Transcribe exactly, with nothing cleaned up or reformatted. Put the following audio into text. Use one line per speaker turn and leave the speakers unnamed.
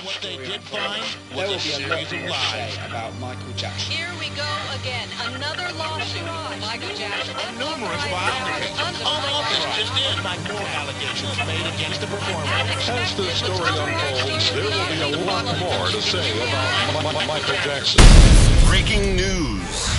what they did find
There
was
will
a
be a lot
series of
more to say
lies.
about Michael Jackson.
Here we go again. Another lawsuit. Michael Jackson.
Numerous filings. Unauthorized just in. Like more allegations made against the performer.
As the story unfolds, there will be a lot more to say about M- M- Michael Jackson.
Breaking news.